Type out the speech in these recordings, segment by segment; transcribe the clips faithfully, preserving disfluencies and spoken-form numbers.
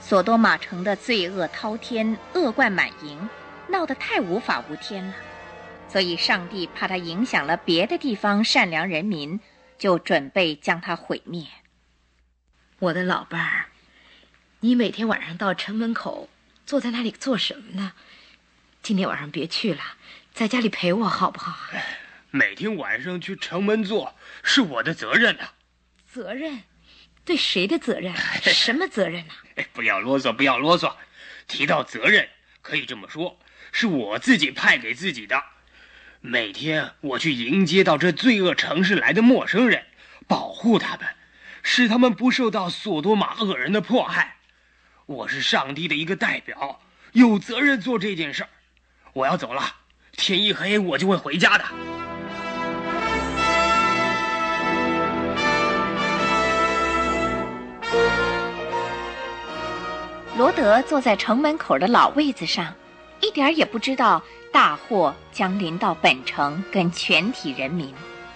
索多玛城的罪恶滔天，恶贯满盈，闹得太无法无天了，所以上帝怕它影响了别的地方善良人民，就准备将它毁灭。 我的老伴儿，你每天晚上到城门口坐在那里做什么呢？今天晚上别去了，在家里陪我好不好啊？ 每天晚上去城门坐是我的责任啊。 责任？对谁的责任？什么责任呢？ 不要啰嗦，不要啰嗦。提到责任，可以这么说，是我自己派给自己的。每天我去迎接到这罪恶城市来的陌生人，保护他们，使他们不受到索多玛恶人的迫害。我是上帝的一个代表，有责任做这件事儿。我要走了，天一黑我就会回家的。 罗德坐在城门口的老位子上，一点也不知道大祸将临到本城跟全体人民。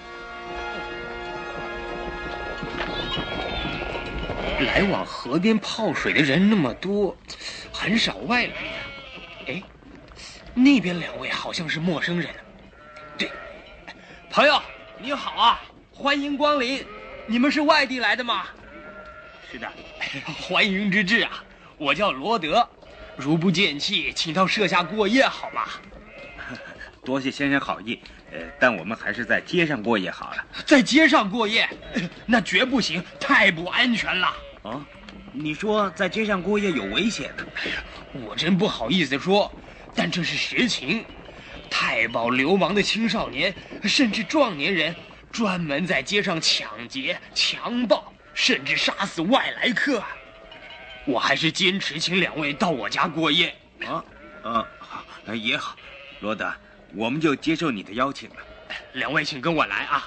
来往河边泡水的人那么多，很少外来呀。哎，那边两位好像是陌生人。对，朋友你好啊，欢迎光临。你们是外地来的吗？是的，欢迎之至啊。我叫罗德，如不见气，请到舍下过夜好吗？ 多谢先生好意，呃，但我们还是在街上过夜好了。 在街上过夜，那绝不行，太不安全了。 啊，你说在街上过夜有危险呢？ 哎呀，我真不好意思说，但这是实情。太保流氓的青少年甚至壮年人，专门在街上抢劫、强暴，甚至杀死外来客。我还是坚持请两位到我家过夜。 啊，啊，好，也好，罗德，我们就接受你的邀请了。 两位请跟我来啊。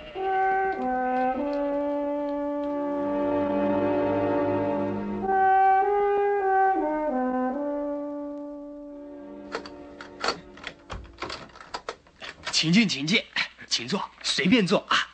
请进，请进，请坐，随便坐啊。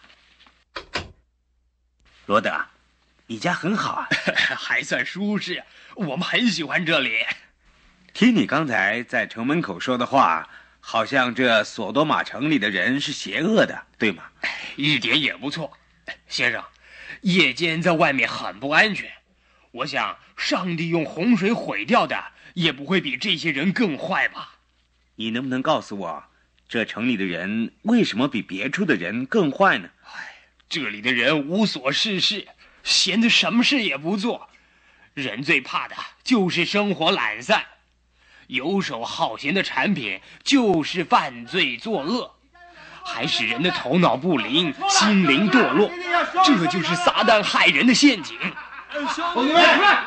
罗德，你家很好啊。 还算舒适，我们很喜欢这里。 听你刚才在城门口说的话，好像这索多玛城里的人是邪恶的，对吗？ 一点也不错。先生，夜间在外面很不安全，我想上帝用洪水毁掉的也不会比这些人更坏吧。 你能不能告诉我，这城里的人为什么比别处的人更坏呢？ 这里的人无所事事，闲着什么事也不做。人最怕的就是生活懒散，游手好闲的产品就是犯罪作恶，还使人的头脑不灵，心灵堕落，这就是撒旦害人的陷阱。 兄弟们，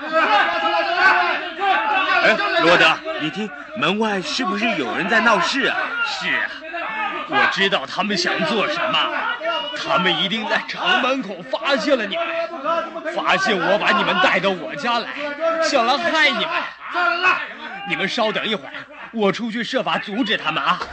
哎，罗德，你听，门外是不是有人在闹事啊？ 是啊，我知道他们想做什么，他们一定在城门口发现了你们，发现我把你们带到我家来，想来害你们。你们稍等一会儿，我出去设法阻止他们啊。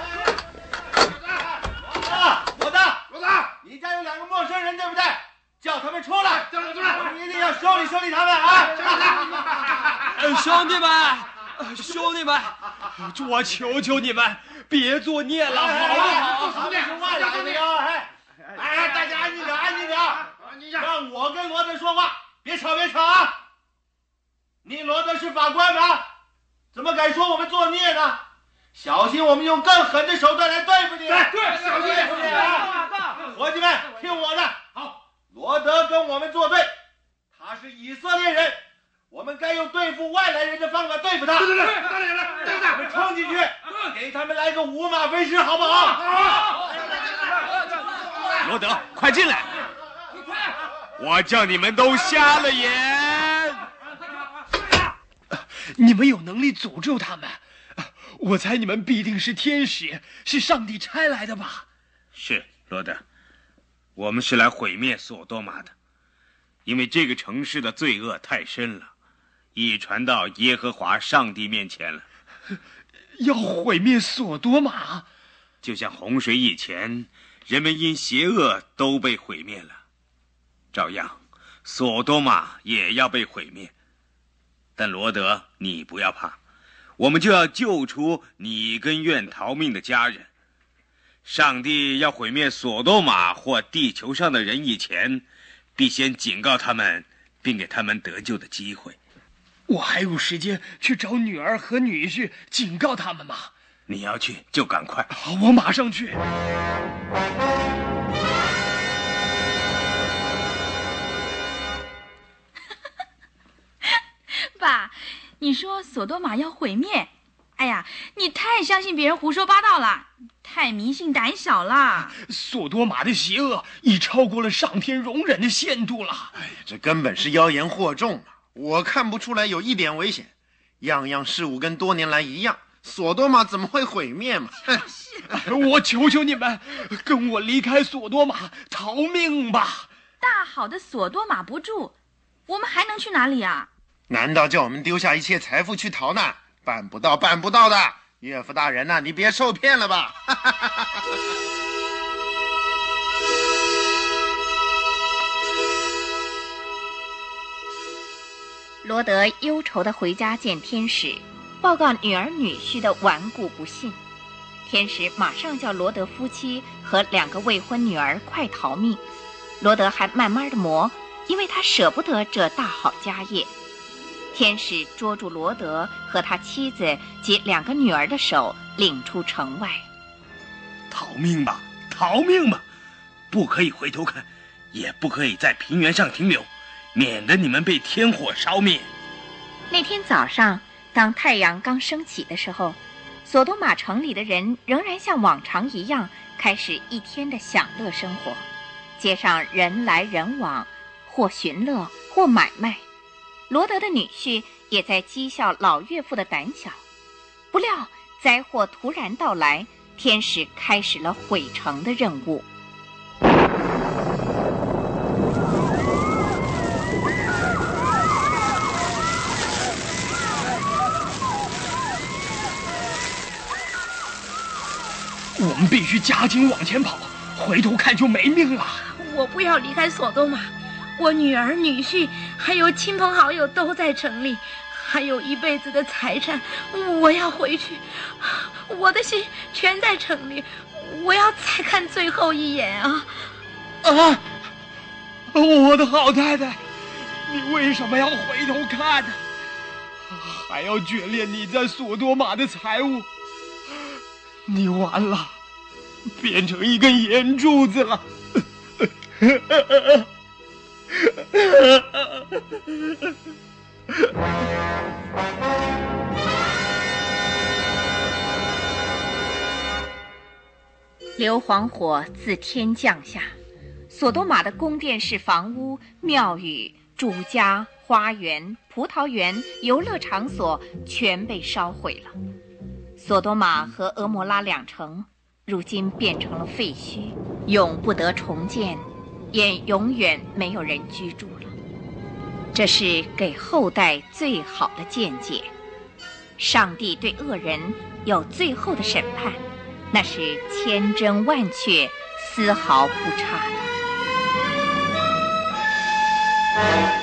罗德，罗德，你家有两个陌生人，对不对？叫他们出来，叫他们出来，我们一定要修理修理他们啊！ 呃，兄弟们，呃，兄弟们，我求求你们别作孽了，好不好？ 他们是外来的哟，哎，哎，大家安静点，安静点，安静点，让我跟罗德说话，别吵，别吵啊！你罗德是法官吗？怎么敢说我们作孽呢？小心我们用更狠的手段来对付你！对对，小心点啊！伙计们，听我的。好，罗德跟我们作对，他是以色列人，我们该用对付外来人的方法对付他。对对对，对对对，我们冲进去，给他们来个五马分尸，好不好？好。 罗德，快进来！我叫你们都瞎了眼。你们有能力诅咒他们，我猜你们必定是天使，是上帝差来的吧？ 是，罗德，我们是来毁灭索多玛的，因为这个城市的罪恶太深了，已传到耶和华上帝面前了。 要毁灭索多玛？ 就像洪水以前，人们因邪恶都被毁灭了，照样，索多玛也要被毁灭。 但罗德，你不要怕，我们就要救出你跟愿逃命的家人。上帝要毁灭索多玛或地球上的人以前，必先警告他们，并给他们得救的机会。 我还有时间去找女儿和女婿，警告他们吗？ 你要去就赶快。 好，我马上去。 爸，你说索多玛要毁灭？哎呀，你太相信别人胡说八道了，太迷信胆小了。 索多玛的邪恶已超过了上天容忍的限度了。 哎呀，这根本是妖言惑众啊！我看不出来有一点危险，样样事物跟多年来一样，索多玛怎么会毁灭嘛？ 我求求你们，跟我离开索多玛，逃命吧！ 大好的索多玛不住，我们还能去哪里啊？ 难道叫我们丢下一切财富去逃难？办不到，办不到的。岳父大人呐、啊，你别受骗了吧。 罗德忧愁地回家见天使，报告女儿女婿的顽固不信。天使马上叫罗德夫妻和两个未婚女儿快逃命。罗德还慢慢地磨，因为他舍不得这大好家业。天使捉住罗德和他妻子及两个女儿的手，领出城外。 逃命吧，逃命吧！不可以回头看，也不可以在平原上停留，免得你们被天火烧灭。 那天早上，当太阳刚升起的时候，索多玛城里的人仍然像往常一样，开始一天的享乐生活。街上人来人往，或寻乐，或买卖。罗德的女婿也在讥笑老岳父的胆小。不料灾祸突然到来，天使开始了毁城的任务。 我们必须加紧往前跑，回头看就没命了。 我不要离开索多玛，我女儿女婿还有亲朋好友都在城里，还有一辈子的财产，我要回去。我的心全在城里，我要再看最后一眼啊！ 啊！我的好太太，你为什么要回头看呢？还要眷恋你在索多玛的财物？你完了，变成一根盐柱子了。 硫磺火自天降下，索多玛的宫殿式房屋、庙宇、住家、花园、葡萄园、游乐场所全被烧毁了。索多玛和俄摩拉两城如今变成了废墟，永不得重建，也永远没有人居住了。这是给后代最好的见解。上帝对恶人有最后的审判，那是千真万确，丝毫不差的。